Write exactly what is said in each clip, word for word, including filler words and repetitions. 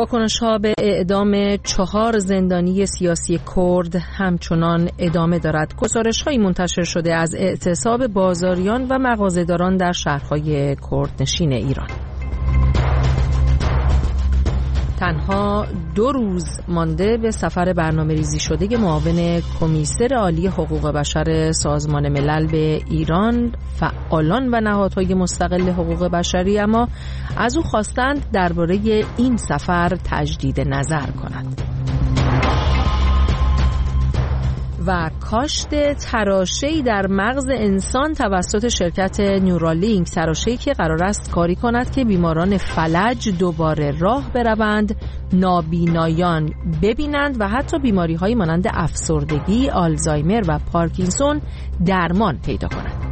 واکنش‌ها به اعدام چهار زندانی سیاسی کرد همچنان ادامه دارد. گزارش‌هایی منتشر شده از اعتصاب بازاریان و مغازه‌داران در شهرهای کردنشین ایران. تنها دو روز مانده به سفر برنامه‌ریزی شده معاون کمیسر عالی حقوق بشر سازمان ملل به ایران، فعالان و نهادهای مستقل حقوق بشری اما از او خواستند درباره این سفر تجدید نظر کند. و کاشت تراشه‌ای در مغز انسان توسط شرکت نیورالینک، تراشه‌ای که قرار است کاری کند که بیماران فلج دوباره راه بروند، نابینایان ببینند و حتی بیماری‌هایی مانند افسردگی، آلزایمر و پارکینسون درمان پیدا کنند.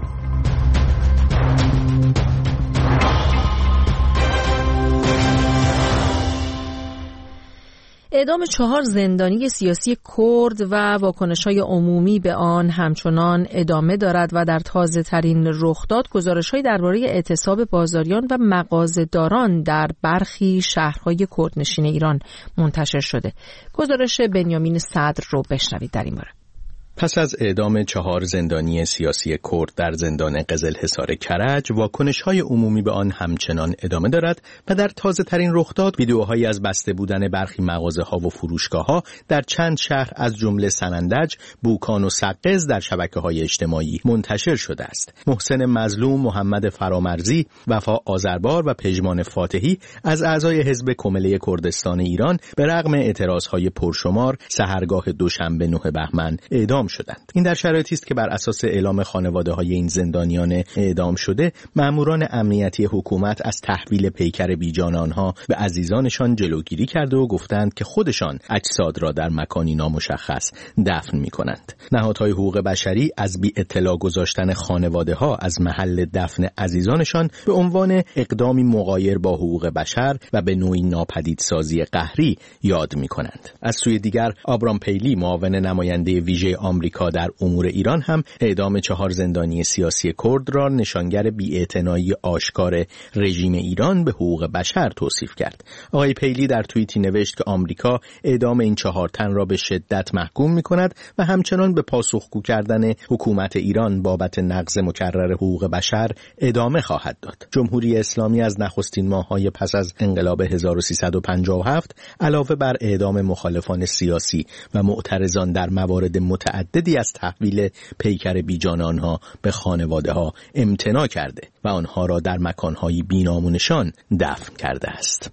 اعدام چهار زندانی سیاسی کرد و واکنش‌های عمومی به آن همچنان ادامه دارد و در تازه‌ترین رخداد گزارش‌هایی درباره اعتصاب بازاریان و مغازه‌داران در برخی شهرهای کردنشین ایران منتشر شده. گزارش بنیامین صدر رو بشنوید در این باره. پس از اعدام چهار زندانی سیاسی کرد در زندان قزلحصار کرج، واکنش‌های عمومی به آن همچنان ادامه دارد و در تازه‌ترین رخداد ویدیوهایی از بسته بودن برخی مغازه‌ها و فروشگاه‌ها در چند شهر از جمله سنندج، بوکان و سقز در شبکه‌های اجتماعی منتشر شده است. محسن مظلوم، محمد فرامرزی، وفا آذربار و پژمان فاتحی از اعضای حزب کمله کردستان ایران به رغم اعتراض‌های پرشمار سحرگاه دوشنبه نه بهمن اعدام شدند. این در شرایطی است که بر اساس اعلام خانواده‌های این زندانیان اعدام شده، مأموران امنیتی حکومت از تحویل پیکر بیجان آنها به عزیزانشان جلوگیری کرده و گفتند که خودشان اجساد را در مکانی نامشخص دفن می‌کنند. نهادهای حقوق بشری از بی اطلاع گذاشتن خانواده‌ها از محل دفن عزیزانشان به عنوان اقدامی مغایر با حقوق بشر و به نوعی ناپدیدسازی قهری یاد می‌کنند. از سوی دیگر آبرام پیلی، معاون نماینده ویژه آمریکا در امور ایران، هم اعدام چهار زندانی سیاسی کرد را نشانگر بی‌اعتنایی آشکار رژیم ایران به حقوق بشر توصیف کرد. آقای پیلی در توییتی نوشت که آمریکا اعدام این چهار تن را به شدت محکوم می‌کند و همچنان به پاسخگو کردن حکومت ایران بابت نقض مکرر حقوق بشر ادامه خواهد داد. جمهوری اسلامی از نخستین ماه‌های پس از انقلاب هزار و سیصد و پنجاه و هفت علاوه بر اعدام مخالفان سیاسی و معترضان در موارد متعددی از تحویل پیکر بیجان آنها به خانواده ها امتناع کرده و آنها را در مکانهای بی‌نام دفن کرده است.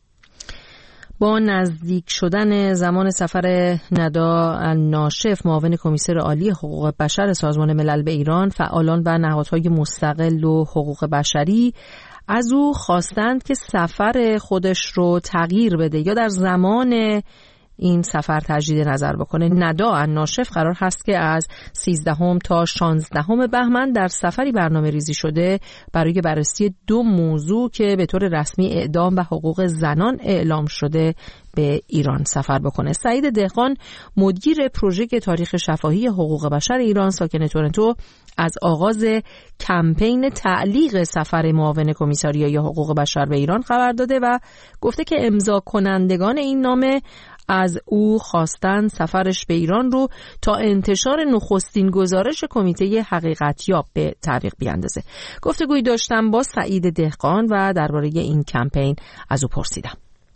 با نزدیک شدن زمان سفر ندا الناشف، معاون کمیسر عالی حقوق بشر سازمان ملل به ایران، فعالان و نهادهای مستقل و حقوق بشری از او خواستند که سفر خودش رو تغییر بده یا در زمان این سفر تجدید نظر بکنه. ندا الناشف قرار هست که از سیزدهم تا شانزدهم بهمن در سفری برنامه ریزی شده برای بررسی دو موضوع که به طور رسمی اعدام و حقوق زنان اعلام شده به ایران سفر بکنه. سعید دهقان، مدیر پروژه تاریخ شفاهی حقوق بشر ایران ساکن تورنتو، از آغاز کمپین تعلیق سفر معاون کمیساریای حقوق بشر به ایران خبر داده و گفته که امضا کنندگان این نامه از او خواستن سفرش به ایران رو تا انتشار نخستین گزارش کمیته حقیقتیاب به تعویق بیاندازه. گفتگویی داشتم با سعید دهقان و درباره این کمپین از او پرسیدم.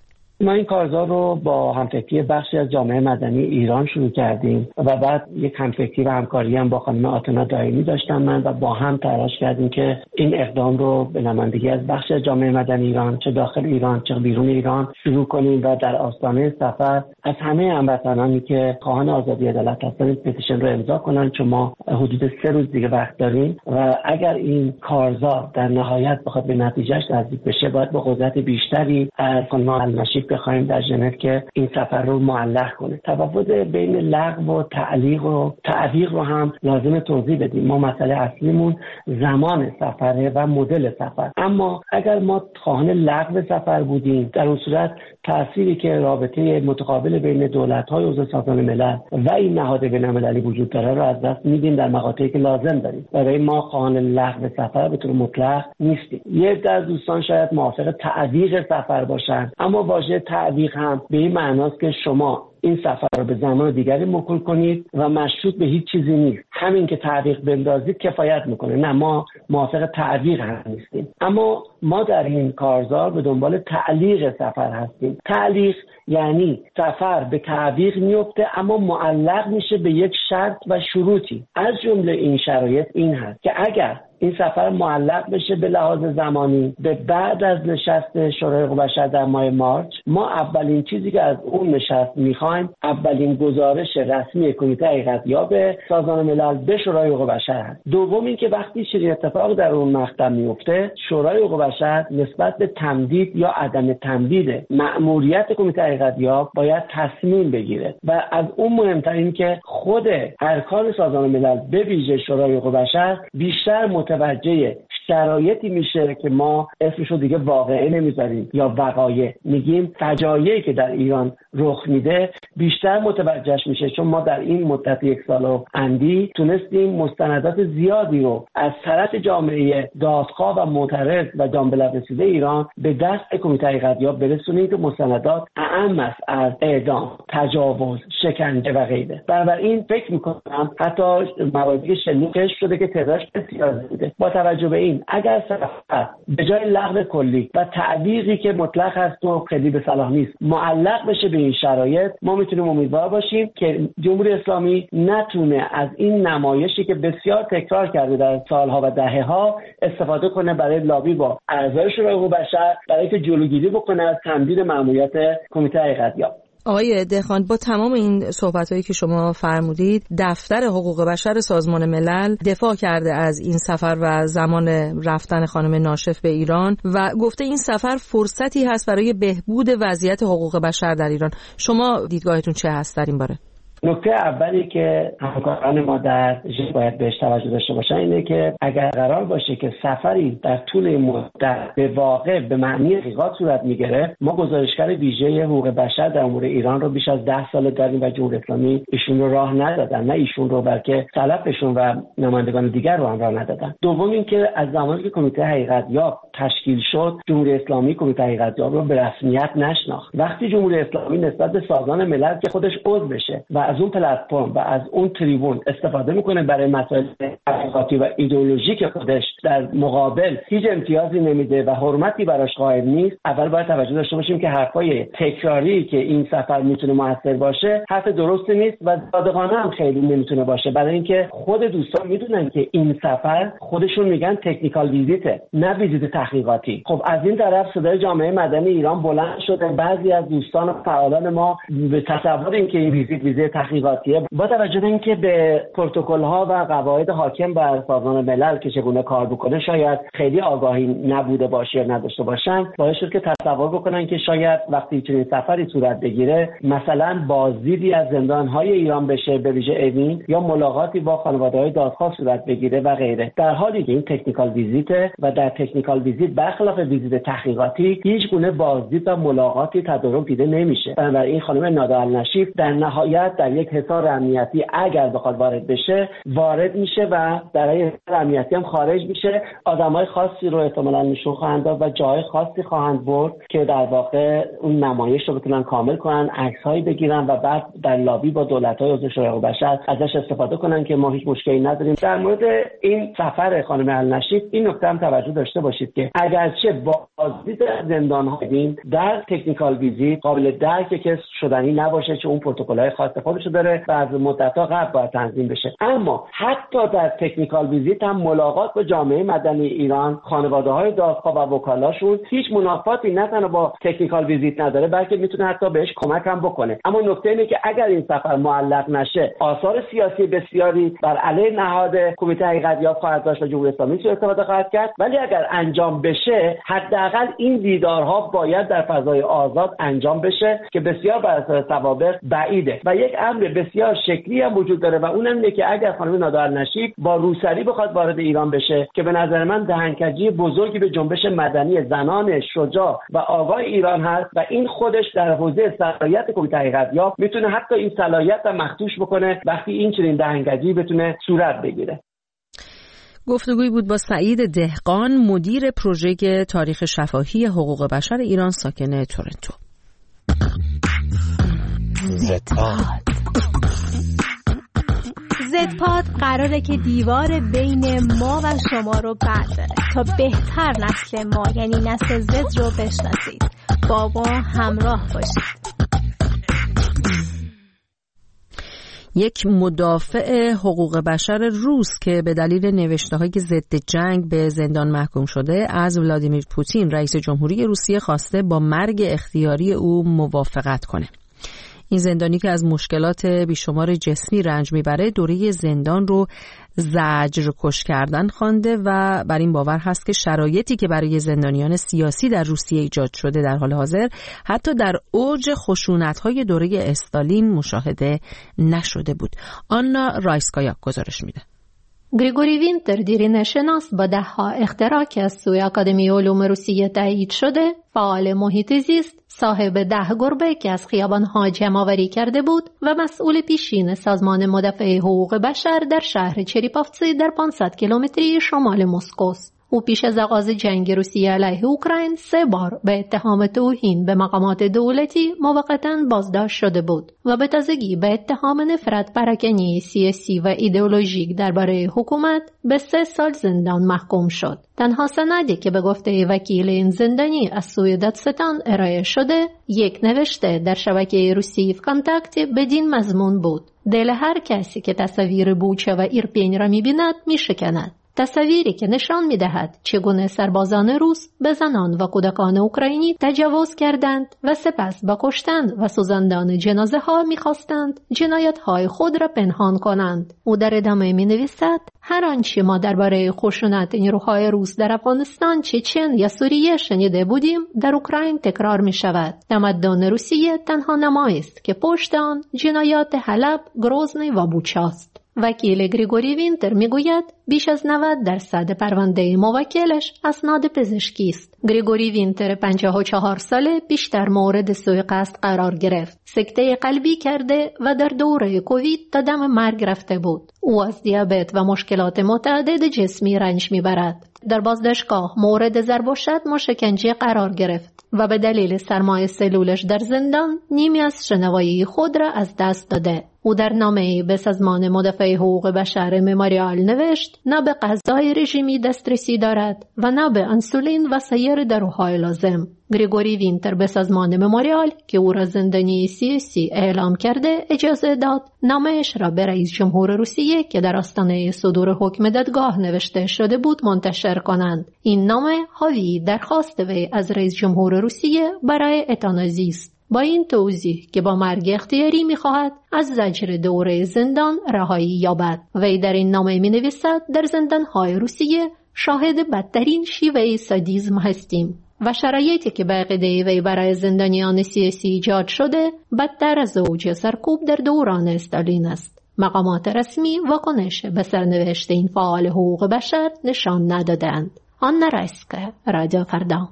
ما این کارزار رو با همفکری بخشی از جامعه مدنی ایران شروع کردیم و بعد یک همفکری و همکاری هم با خانم آتنا دائمی داشتم من و با هم تلاش کردیم که این اقدام رو به نمایندگی از بخشی از جامعه مدنی ایران، چه داخل ایران چه بیرون ایران، شروع کنیم و در آستانه سفر از همه هموطنانی که خواهان آزادی عدالت هستن پتیشن رو امضا کنن، چون ما حدود سه روز دیگه وقت داریم و اگر این کارزار در نهایت بخواد به نتیجهش نزدیک بشه، باید با قدرت بیشتری از خانم المشید بخوایم در ژنو که این سفر رو معلق کنه. تفاوت بین لغو و تعلیق و تعویق رو هم لازم توضیح بدیم. ما مسئله اصلیمون زمان سفره و مدل سفر. اما اگر ما خواهان لغو سفر بودیم، در اون صورت تأثیری که رابطه متقابل بین دولت‌های عضو سازمان ملل و این نهاد بین‌المللی وجود داره رو از دست میدیم در مقاطعی که لازم داریم. برای ما خواهان لغو سفر به طور مطلق نیستیم. یه در دوستان شاید موافق تعویق سفر باشن، اما واژه تعویق هم به این معناست که شما این سفر رو به زمان دیگری موکول کنید و مشروط به هیچ چیزی نیست. همین که تعویق بندازید کفایت میکنه. نه، ما موافق تعویق هم نیستیم، اما ما در این کارزار به دنبال تعلیق سفر هستیم. تعلیق یعنی سفر به تعویق میفته اما معلق میشه به یک شرط و شروطی. از جمله این شرایط این هست که اگر این سفر معلق بشه به لحاظ زمانی به بعد از نشست شورای حقوق بشر در ماه مارچ، ما اولین چیزی که از اون نشست میخوایم اولین گزارش رسمی کمیته حقیقت‌یاب سازمان ملل به شورای حقوق بشر هست. دوم این که وقتی چنین اتفاق در اون مقطع میفته، شورای حقوق بشر نسبت به تمدید یا عدم تمدید مأموریت کمیته حقیقت‌یاب باید تصمیم بگیره و از اون مهمتر این که خود ارکان سازمان ملل به ویژه شورای حقوق بشر بیشتر متوجه شرایطی میشه که ما اسمشو دیگه واقعه نمیذاریم یا وقایع، میگیم فجایعی که در ایران رخ میده، بیشتر متوجهش میشه. چون ما در این مدت یک سال و اندی تونستیم مستندات زیادی رو از طرف جامعه دادخواه و معترض و جان به لب رسیده ایران به دست کمیته حقیقت‌یاب برسونیم که مستندات اعم است از اعدام، تجاوز، شکنجه و غیره. بنابراین فکر میکنم حتی مواردی شنیده کشف شده که تعدادش بسیار زیاده. با توجه به این اگر سفر به جای لغو کلی و تعویقی که مطلق هست و خیلی به صلاح نیست معلق بشه به این شرایط، ما میتونیم امیدوار باشیم که جمهوری اسلامی نتونه از این نمایشی که بسیار تکرار کرده در سالها و دهه‌ها استفاده کنه برای لابی با اعضای شورای حقوق بشر، برای که جلوگیری بکنه از تمدید مأموریت کمیته حقیقت‌یاب. آقای دهقان، با تمام این صحبت‌هایی که شما فرمودید، دفتر حقوق بشر سازمان ملل دفاع کرده از این سفر و زمان رفتن خانم ناشف به ایران و گفته این سفر فرصتی هست برای بهبود وضعیت حقوق بشر در ایران. شما دیدگاهتون چه هست در این باره؟ نکته اولی که همکاران ما در ژ باید بهش توجه داشته باشن اینه که اگر قرار باشه که سفری در طول مدت به واقع به معنی حقیقت صورت میگیره، ما گزارشگر ویژه حقوق بشر در امور ایران رو بیش از ده سال داریم و جمهوری اسلامی ایشون رو راه ندادن، نه ایشون رو بلکه سلفشون و نمایندگان دیگر رو هم راه ندادن. دوم این که از زمانی که کمیته حقیقت‌یاب تشکیل شد، جمهوری اسلامی کمیته حقیقت‌یاب رو به رسمیت نشناخت. وقتی جمهوری اسلامی نسبت به سازمان ملل که خودش عضو بشه و از اون پلتفرم و از اون تریبون استفاده میکنه برای مسائل حقیقتی و ایدئولوژیک خودش، در مقابل هیچ امتیازی نمیده و حرمتی براش قائل نیست، اول باید توجه داشته باشیم که حرفای تکراری که این سفر میتونه موثر باشه حرف درستی نیست و صادقانه هم خیلی نمیتونه باشه، برای اینکه خود دوستان میدونن که این سفر خودشون میگن تکنیکال ویزیته، نه ویزیت تحقیقاتی. خب از این طرف صدای جامعه مدنی ایران بلند شده، بعضی از دوستان و فعالان ما به تصور اینکه این ویزیت ویزیت تحقیقاتیه، با توجه به اینکه به پروتکل‌ها و قواعد حاکم بر سازمان ملل که چگونه کار بکنه شاید خیلی آگاهی نبوده باشه یا نداشته باشن، باعث شد که تصور بکنن که شاید وقتی چنین سفری صورت بگیره مثلا بازدیدی از زندان‌های ایران بشه به ویژه اوین یا ملاقاتی با خانواده‌های دادخواه صورت بگیره و غیره، در حالی که این تکنیکال ویزیت و در تکنیکال ویزیت برخلاف ویزیت تحقیقاتی هیچ گونه بازدید و ملاقاتی تدارک دیده نمیشه. بنابراین خانم نادا النشیف در نهایت در یک حصار امنیتی اگر بخواد وارد بشه وارد میشه و در این امنیتی هم خارج میشه. آدمای خاصی رو احتمالاً نشون خواهند داد و جای خاصی خواهند برد که در واقع اون نمایش رو بتونن کامل کنن، عکس‌هایی بگیرن و بعد در لابی با دولت‌های عضو شورای حقوق بشر ازش استفاده کنن که ما هیچ مشکلی نداریم. در مورد این سفر خانم النشیف این نکته هم توجه داشته باشید که اگرچه بازدید زندان‌های در تکنیکال ویزیت قابل درک که شدنی نباشه چون اون پروتکل‌های خاص خودش داره و از مدت‌ها قبل باید تنظیم بشه، اما حتی در تکنیکال ویزیت هم ملاقات با جامعه مدنی ایران، خانواده‌های دادخواه و وکلاشون هیچ منافاتی نه تنها با تکنیکال ویزیت نداره بلکه میتونه حتی بهش کمک هم بکنه. اما نکته اینه که اگر این سفر معلق نشه آثار سیاسی بسیاری بر علیه نهاد کمیته حقیقت‌یاب خواهد داشت و جمهوری اسلامی سوء استفاده خواهد کرد، ولی اگر انجام بشه حداقل این دیدارها باید در فضای آزاد انجام بشه که بسیار بر اساس سوابق بعیده و یک امر بسیار شکلی هم وجود داره و اونم اینه که اگر خانم نادا النشیف با روسری بخواد وارد ایران بشه که به نظر من دهنکجی بزرگی به جنبش مدنی زنان شجاع و آگاه ایران هست و این خودش در حوزه صلاحیت کمیته حقیقت‌یاب میتونه حتی این صلاحیت رو مخدوش بکنه وقتی این چنین دهنکجی بتونه صورت بگیره. گفتگویی بود با سعید دهقان، مدیر پروژه تاریخ شفاهی حقوق بشر ایران ساکن تورنتو. زدپاد. زدپاد قراره که دیوار بین ما و شما رو برداره تا بهتر نسل ما یعنی نسل زد رو بشناسید. با ما همراه باشید. یک مدافع حقوق بشر روس که به دلیل نوشته‌های ضد جنگ به زندان محکوم شده از ولادیمیر پوتین رئیس جمهوری روسیه خواسته با مرگ اختیاری او موافقت کنه. این زندانی که از مشکلات بیشمار جسمی رنج میبره دوره زندان رو زجر کش کردن خوانده و بر این باور هست که شرایطی که برای زندانیان سیاسی در روسیه ایجاد شده در حال حاضر حتی در اوج خشونت‌های دوره استالین مشاهده نشده بود. آنا رایسکایا گزارش میده. گریگوری وینتر دیرینه شناس با ده‌ها اختراع که از سوی آکادمی علوم روسیه تایید شده، فعال محیط زیست، صاحب ده گربه که از خیابان‌ها جمع‌آوری کرده بود و مسئول پیشین سازمان مدافع حقوق بشر در شهر چریپافسی در پانصد کیلومتری شمال مسکوست. او پیش از آغاز جنگ روسیه علیه اوکراین سه بار به اتهام توهین به مقامات دولتی موقتاً بازداشت شده بود و به تازگی به اتهام نفرت پراکنی سیاسی و ایدئولوژیک درباره حکومت به سه سال زندان محکوم شد. تنها سندی که به گفته وکیل این زندانی از سوی دادستان ارائه شده یک نوشته در شبکه روسی کانتاکت بدین مضمون بود: دل هر کسی که تصویر بوچه و ایرپین را می‌بیند می‌شکند. تصویری که نشان می‌دهد چگونه سربازان روس به زنان و کودکان اوکراینی تجاوز کردند و سپس با کشتن و سوزاندن جنازه‌ها می‌خواستند جنایت‌های خود را پنهان کنند. او در ادامه می‌نویسد: هر آنچه ما درباره خشونت نیروهای روس در افغانستان، چچن یا سوریه شنیده بودیم در اوکراین تکرار می‌شود. تمدن روسیه تنها نمایی است که پشت آن جنایات حلب، گروزنی و بوچه است. وکیل گریگوری وینتر میگوید بیش از نود درصد پرونده موکلش اسناد پزشکی است. گریگوری وینتر پنجاه و چهار ساله بیشتر مورد سوء قصد قرار گرفت. سکته قلبی کرده و در دوره کووید تا دم مرگ رفته بود. او از دیابت و مشکلات متعدد جسمی رنج میبرد. در بازداشتگاه مورد ضرب و شتم و شکنجه قرار گرفت و به دلیل سرمای سلولش در زندان نیمی از شنوایی خود را از دست داده. او در نامه‌ای به سازمان مدافع حقوق بشر مموریال نوشت: نه به غذای رژیمی دسترسی دارد و نه به انسولین و سایر داروهای لازم. گریگوری وینتر به سازمان مموریال که او را زندانی سیاسی اعلام کرده اجازه داد نامه‌اش را به رئیس جمهور روسیه که در آستانه صدور حکم دادگاه نوشته شده بود منتشر کنند. این نامه حاوی درخواست وی از رئیس جمهور روسیه برای اتانازی است. با این توضیح که با مرگ اختیاری می‌خواهد از زجر دوره زندان رهایی یابد. وی در این نامه می‌نویسد: در زندان‌های روسیه شاهد بدترین شیوه سادیسم هستیم و شرایطی که به عقیده وی برای زندانیان سیاسی ایجاد شده بدتر از اوج سرکوب در دوران استالین است. مقامات رسمی واکنش به سرنوشت این فعال حقوق بشر نشان ندادند. آنا رایسکایا، رادیو فردا.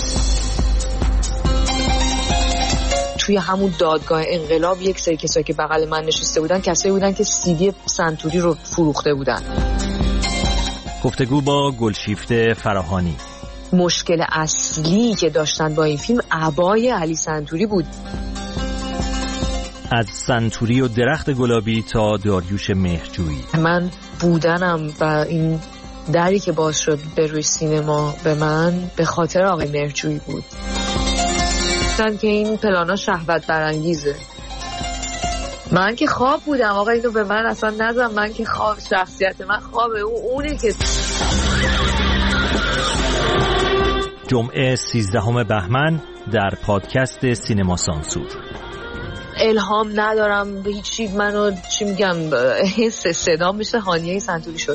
توی همون دادگاه انقلاب یک سری کسایی که بغل من نشسته بودن کسایی بودن که سی دی سنتوری رو فروخته بودن. گفتگو با گلشیفته فراهانی. مشکل اصلی که داشتن با این فیلم عبای علی سنتوری بود. از سنتوری و درخت گلابی تا داریوش مهرجویی. من بودنم و این دری که باز شد به روی سینما به من به خاطر آقای مهرجویی بود. چون که این پلانا شهوت برانگیزه. من که خواب بودم آقا، اینو به من اصلا نزن. من که خواب، شخصیت من خوابه. اون اونه که جمعه سیزدهم بهمن در پادکست سینما سانسور. الهام ندارم به هیچی، منو چی میگم حس صدا میشه هانیه سنتوری شد.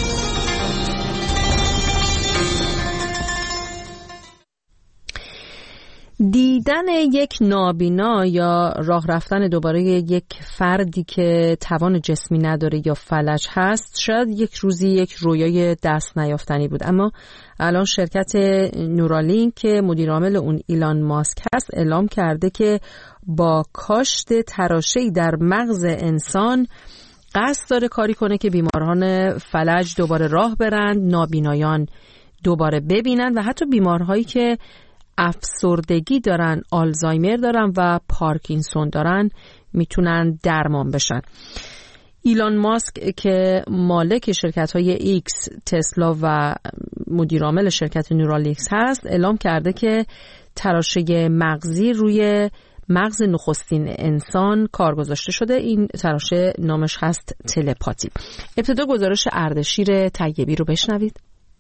دیدن یک نابینا یا راه رفتن دوباره یک فردی که توان جسمی نداره یا فلج هست شاید یک روزی یک رویای دست نیافتنی بود، اما الان شرکت نورالینک که مدیر عامل اون ایلان ماسک هست اعلام کرده که با کاشت تراشه‌ای در مغز انسان قصد داره کاری کنه که بیماران فلج دوباره راه برند، نابینایان دوباره ببینن و حتی بیمارهایی که افسردگی دارن، آلزایمر دارن و پارکینسون دارن میتونن درمان بشن. ایلان ماسک که مالک شرکت‌های ایکس، تسلا و مدیرعامل شرکت نورالینکس هست، اعلام کرده که تراشه مغزی روی مغز نخستین انسان کار گذاشته شده. این تراشه نامش هست تلپاتی. ابتدا گزارش اردشیر طیبی رو بشنوید.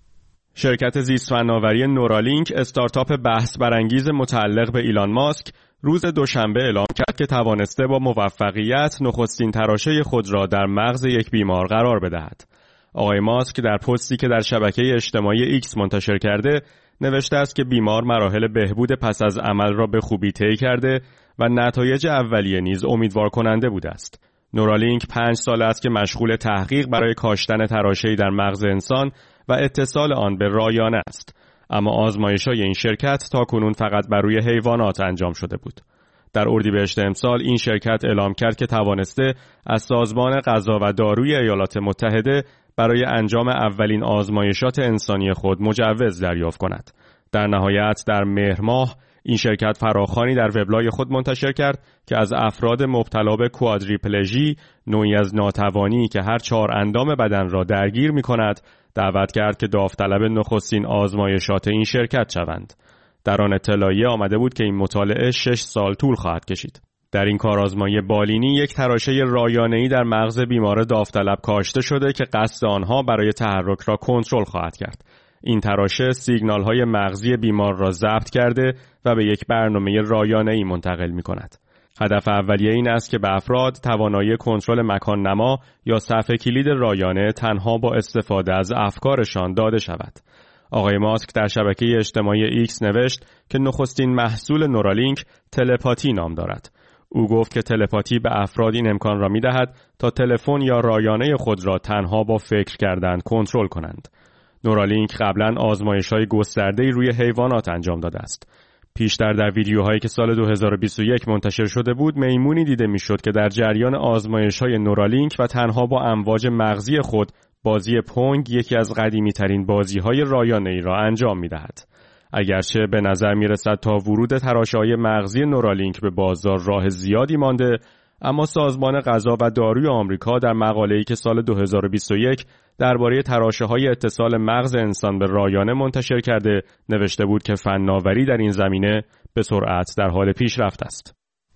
شرکت زیست فناوری نورالینک، استارتاپ بحث برانگیز متعلق به ایلان ماسک، روز دوشنبه اعلام کرد که توانسته با موفقیت نخستین تراشه خود را در مغز یک بیمار قرار بدهد. آقای ماسک در پستی که در شبکه اجتماعی ایکس منتشر کرده نوشته است که بیمار مراحل بهبود پس از عمل را به خوبی طی کرده و نتایج اولیه نیز امیدوار کننده بوده است. نورالینک پنج سال است که مشغول تحقیق برای کاشتن تراشه‌ای در مغز انسان و اتصال آن به رایانه است. اما آزمایش‌های این شرکت تاکنون فقط بر روی حیوانات انجام شده بود. در اردیبهشت امسال این شرکت اعلام کرد که توانسته از سازمان غذا و داروی ایالات متحده برای انجام اولین آزمایشات انسانی خود مجوز دریافت کند. در نهایت در مهر ماه این شرکت فراخوانی در وبلاگ خود منتشر کرد که از افراد مبتلا به کوادریپلژی، نوعی از ناتوانی که هر چهار اندام بدن را درگیر می‌کند، دعوت کرد که داوطلب نخستین آزمایشات این شرکت شوند. در آن اطلاعیه آمده بود که این مطالعه شش سال طول خواهد کشید. در این کارآزمایی بالینی یک تراشه رایانه‌ای در مغز بیمار داوطلب کاشته شده که قصد آنها برای تحرک را کنترل خواهد کرد. این تراشه سیگنال‌های مغزی بیمار را ضبط کرده و به یک برنامه رایانه‌ای منتقل می‌کند. هدف اولیه این است که به افراد توانایی کنترل مکان نما یا صفحه کلید رایانه تنها با استفاده از افکارشان داده شود. آقای ماسک در شبکه اجتماعی ایکس نوشت که نخستین محصول نورالینک تلپاتی نام دارد. او گفت که تلپاتی به افراد این امکان را می‌دهد تا تلفن یا رایانه خود را تنها با فکر کردن کنترل کنند. نورالینک قبلا آزمایش‌های گسترده‌ای روی حیوانات انجام داده است. پیشتر در ویدیوهایی که سال دو هزار و بیست و یک منتشر شده بود، میمونی دیده میشد که در جریان آزمایش‌های نورالینک و تنها با امواج مغزی خود بازی پونگ، یکی از قدیمی‌ترین بازی‌های رایانه‌ای را انجام می‌دهد. اگرچه به نظر می‌رسد تا ورود تراشه‌های مغزی نورالینک به بازار راه زیادی مانده، اما سازمان غذا و داروی آمریکا در مقاله‌ای که سال دو هزار و بیست و یک درباره تراشه‌های اتصال مغز انسان به رایانه منتشر کرده نوشته بود که فناوری در این زمینه به سرعت در حال پیشرفت است.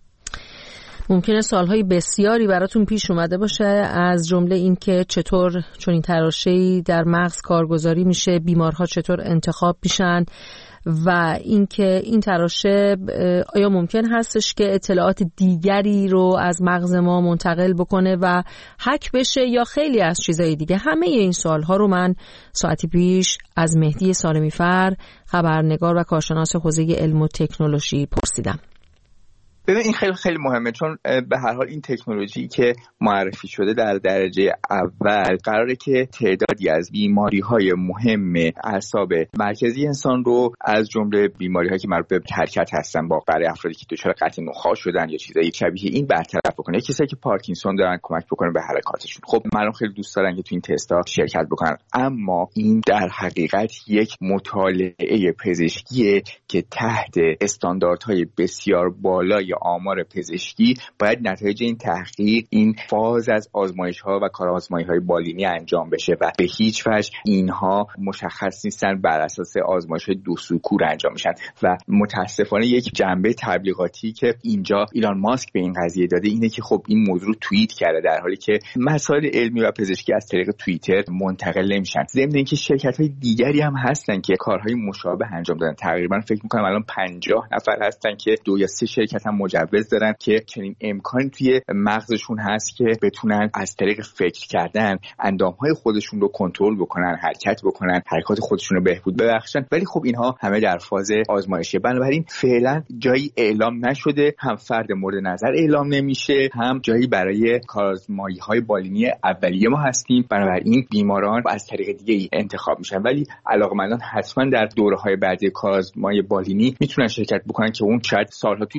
ممکنه سالهای بسیاری براتون پیش اومده باشه، از جمله این که چطور چون این تراشه‌ای در مغز کارگزاری میشه، بیمارها چطور انتخاب میشن و اینکه این تراشه آیا ممکن هستش که اطلاعات دیگری رو از مغز ما منتقل بکنه و هک بشه یا خیلی از چیزهای دیگه. همه این سوالها رو من ساعتی پیش از مهدی سالمی‌فر، خبرنگار و کارشناس حوزه علم و تکنولوژی پرسیدم. ببین این خیلی خیلی مهمه، چون به هر حال این تکنولوژی که معرفی شده در درجه اول قراره که تعدادی از بیماری‌های مهم اعصاب مرکزی انسان رو از جمله بیماری‌هایی که مربوط به حرکت هستن با برای افرادی که دچار قطع نخاع شدن یا چیزایی شبیه این برطرف بکنه، کسایی که پارکینسون دارن کمک بکنه به حرکاتشون. خب مردم خیلی دوست دارن که تو این تستا شرکت بکنن، اما این در حقیقت یک مطالعه پزشکیه که تحت استانداردهای بسیار بالای آمار پزشکی باید نتایج این تحقیق، این فاز از آزمایش‌ها و کارآزمایی‌های بالینی انجام بشه و به هیچ وجه اینها مشخص نیستن بر اساس آزمایش‌های دو سوکور انجام میشن و متاسفانه یک جنبه تبلیغاتی که اینجا ایلان ماسک به این قضیه داده اینه که خب این موضوع توییت کرده، در حالی که مسائل علمی و پزشکی از طریق توییتر منتقل نمیشن. ضمن اینکه شرکت‌های دیگری هم هستن که کارهای مشابه انجام دادن. تقریبا فکر می‌کنم الان پنجاه نفر هستن که دو یا سه شرکت هم مجوز دارن که چنین امکانی توی مغزشون هست که بتونن از طریق فکر کردن اندامهای خودشون رو کنترل بکنن، حرکت بکنن، حرکات خودشون رو بهبود ببخشن. ولی خب اینها همه در فاز آزمایشی، بنابراین فعلا جایی اعلام نشده، هم فرد مورد نظر اعلام نمیشه، هم جایی برای کارآزمایی‌های بالینی اولیه ما هستیم. بنابراین بیماران از طریق دیگه انتخاب میشن، ولی علاقه‌مندان حتما در دوره‌های بعدی کارآزمایی بالینی میتونن شرکت بکنن که اون شاید سالها طول بکشه تا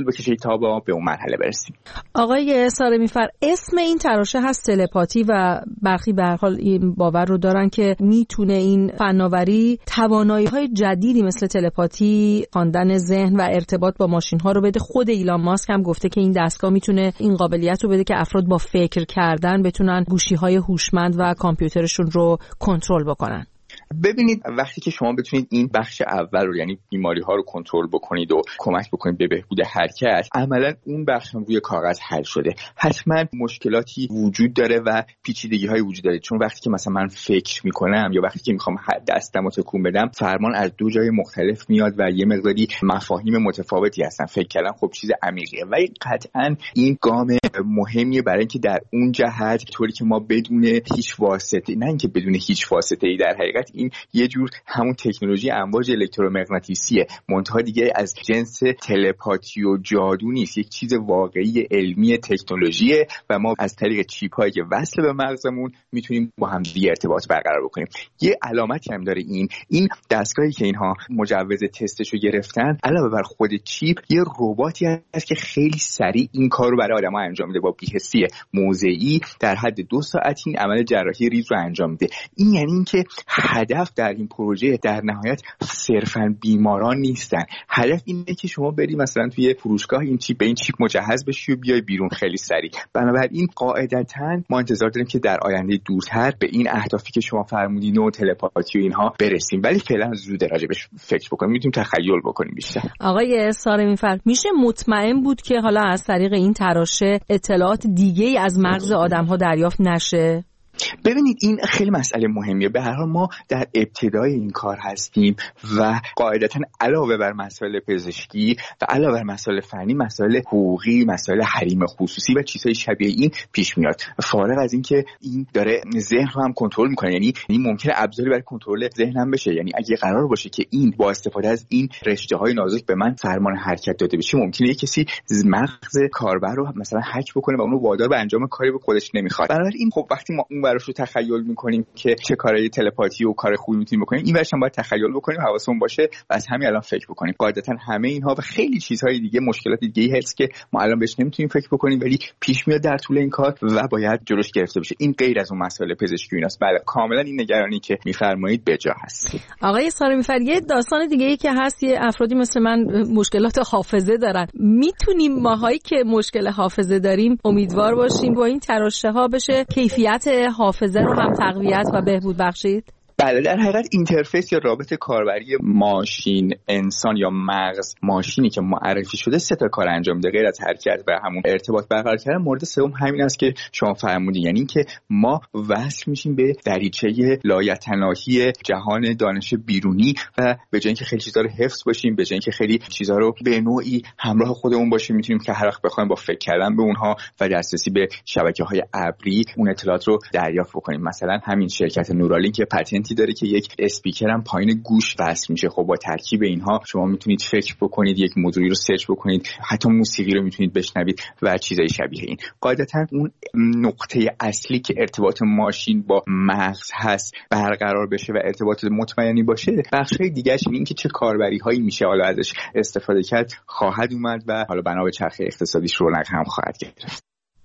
تا با به اون مرحله برسیم. آقای سارمی‌فر، اسم این تراشه هست تلپاتی و برخی به هر حال این باور رو دارن که میتونه این فناوری توانایی‌های جدیدی مثل تلپاتی، خواندن ذهن و ارتباط با ماشین‌ها رو بده. خود ایلان ماسک هم گفته که این دستگاه میتونه این قابلیت رو بده که افراد با فکر کردن بتونن گوشی‌های هوشمند و کامپیوترشون رو کنترل بکنن. ببینید، وقتی که شما بتونید این بخش اول رو، یعنی بیماری ها رو کنترل بکنید و کمک بکنید به بهبود حرکت، عملا اون بخش هم روی کاغذ حل شده. حتما مشکلاتی وجود داره و پیچیدگی های وجود داره، چون وقتی که مثلا من فکر میکنم یا وقتی که میخوام دستم رو تکون بدم، فرمان از دو جای مختلف میاد و یه مقداری مفاهیم متفاوتی هستن. فکر کردن خب چیز عمیقیه و قطعا این گام مهمیه برای اینکه در اون جهت طوری که ما بدون هیچ واسطه، نه اینکه بدون هیچ واسطه ای، در حقیقت این یه جور همون تکنولوژی امواج الکترومغناطیسیه، منتها دیگه از جنس تلپاتی و جادو نیست، یک چیز واقعی علمی تکنولوژیه و ما از طریق چیپ هایی که وصل به مغزمون میتونیم با هم دیگه ارتباط برقرار بکنیم. یه علامتی هم داره این این دستگاهی که اینها مجوز تستشو گرفتن، علاوه بر خود چیپ یه رباتی هست که خیلی سریع این کارو برای آدم‌ها انجام میده، با بی‌حسی موضعی در حد دو ساعت این عمل جراحی ریز رو انجام میده. این یعنی اینکه هدف در این پروژه در نهایت صرفاً بیماران نیستن. هدف اینه که شما بری مثلا توی فروشگاه این چیپ به این چیپ مجهز بشی و بیای بیرون خیلی سریع. بنابراین قاعدتاً ما انتظار داریم که در آینده دورتر به این اهدافی که شما فرمودین و تلپاتی و اینها برسیم، ولی فعلا زوده راجبش فکر بکنیم، میتونیم تخیل بکنیم بیشتر. آقای سارمی‌فر، میشه مطمئن بود که حالا از طریق این تراشه اطلاعات دیگه‌ای از مغز آدم‌ها دریافت نشه؟ ببینید، این خیلی مسئله مهمیه. به هر حال ما در ابتدای این کار هستیم و قاعدتاً علاوه بر مسائل پزشکی و علاوه بر مسائل فنی، مسائل حقوقی، مسائل حریم خصوصی و چیزهای شبیه این پیش میاد. فارغ از این که این داره ذهن رو هم کنترل میکنه، یعنی این ممکنه ابزاری برای کنترل ذهن هم بشه. یعنی اگه قرار باشه که این با استفاده از این رشته‌های نازک به من فرمان حرکت داده بشه، ممکنه یک کسی مغز کاربر رو مثلا هک بکنه و اونو وادار به انجام کاری به خودش نمیخواد. بنابراین خب وقتی ما اون براش رو تخیل میکنیم که چه کارهای تلپاتی و کار خوبی میتونیم بکنیم، این ورش هم باید تخیل بکنیم، حواسمون باشه و از همین الان فکر بکنیم. قاعدتا همه اینها و خیلی چیزهای دیگه، مشکلات دیگه هست که ما الان بهش نمیتونیم فکر بکنیم ولی پیش میاد در طول این کار و باید جلوش گرفته بشه. این غیر از اون مسائل پزشکی ایناست. بله، کاملا این نگرانی که میفرمایید بجا هست. آقای سارمی‌فر، یه داستان دیگه ای که هست، یه افرادی مثل من مشکلات حافظه دارن. میتونیم ماهایی که مشکل حافظه داریم امیدوار باشیم با این تراشه ها بشه کیفیت حافظه رو هم تقویت و بهبود بخشید؟ بله، در حقیقت اینترفیس یا رابط کاربری ماشین انسان یا مغز ماشینی که معرفی شده سه تا کار انجام میده غیر از حرکت و همون ارتباط برقرار کردن. مورد سوم همین است که شما فرمودین، یعنی اینکه ما وصل میشیم به دریچه لایتناهی جهان دانش بیرونی و به جای اینکه خیلی چیزا رو حفظ باشیم، به جای اینکه خیلی چیزا رو به نوعی همراه خودمون باشیم، میتونیم که هر وقت بخوایم با فکر کردن به اونها و دسترسی به شبکه‌های ابری اون اطلاعات رو دریافت بکنیم. مثلا همین شرکت نورالینک که پتنتی داره که یک اسپیکر هم پایین گوش وصل میشه. خب با ترکیب اینها شما میتونید فکر بکنید، یک موضوعی رو سرچ بکنید، حتی موسیقی رو میتونید بشنوید و چیزای شبیه این. قاعدتا اون نقطه اصلی که ارتباط ماشین با مغز هست برقرار بشه و ارتباط مطمئنی باشه، بخشای دیگه‌اش این که چه کاربری هایی میشه حالا ازش استفاده کرد خواهد اومد و حالا بنا به چرخه اقتصادیش رونق هم خواهد گرفت.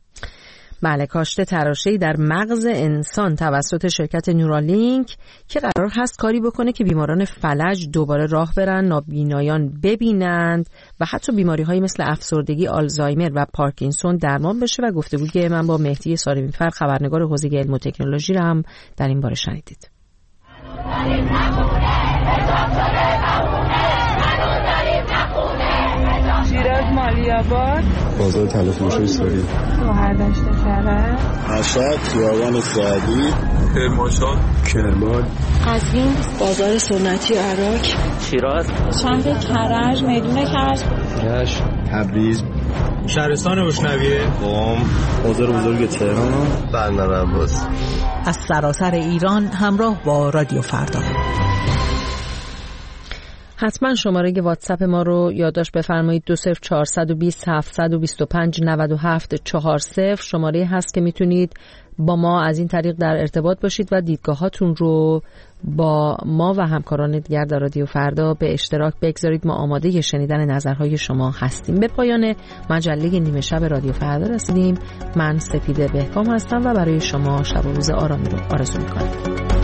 بله، کاشت تراشه‌ای در مغز انسان توسط شرکت نورالینک که قرار هست کاری بکنه که بیماران فلج دوباره راه برن، نابینایان ببینند و حتی بیماری‌هایی مثل افسردگی، آلزایمر و پارکینسون درمان بشه. و گفتگوی من با مهدی سارمی‌فر، خبرنگار حوزه علم و تکنولوژی، را هم در این باره شنیدید. شیراز مالی‌آباد، بازار تلفروشی سوری، شهردشت کرج، مشهد، خیابان سعدی، کرمانشاه، کرمان، قزوین، بازار سنتی عراق، شیراز، شهر کرج، میدون کرج، کرج، تبریز، شهرستان روشنویه، قم، بازار بزرگ تهران، بندر عباس. از سراسر ایران همراه با رادیو فردا. حتما شماره واتساپ ما رو یادداشت بفرمایید. دو صفر چهارصد و بیست هفتصد و بیست و پنج نود و هفت چهار صفر شماره هست که میتونید با ما از این طریق در ارتباط باشید و دیدگاهاتون رو با ما و همکاران دیگر در رادیو فردا به اشتراک بگذارید. ما آماده شنیدن نظرهای شما هستیم. به پایان مجله نیمه شب رادیو فردا رسیدیم. من سپیده بهکام هستم و برای شما شب و روز آرامی رو آرزو می‌کنم.